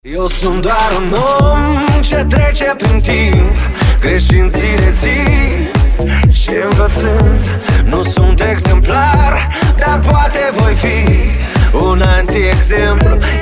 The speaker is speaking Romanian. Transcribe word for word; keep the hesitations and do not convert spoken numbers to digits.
Eu sunt doar un om ce trece prin timp, greșind zi de zi și învățând. Nu sunt exemplar, dar poate voi fi un anti-exemplu.